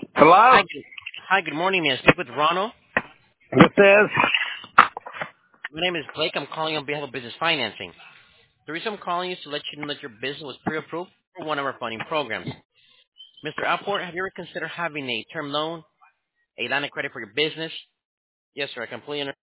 Hello? Hi, good morning. May I speak with Ronald? This is? My name is Blake. I'm calling on behalf of Business Financing. The reason I'm calling is to let you know that your business was pre-approved for one of our funding programs. Mr. Alport, have you ever considered having a term loan, a line of credit for your business? Yes, sir. I completely understand.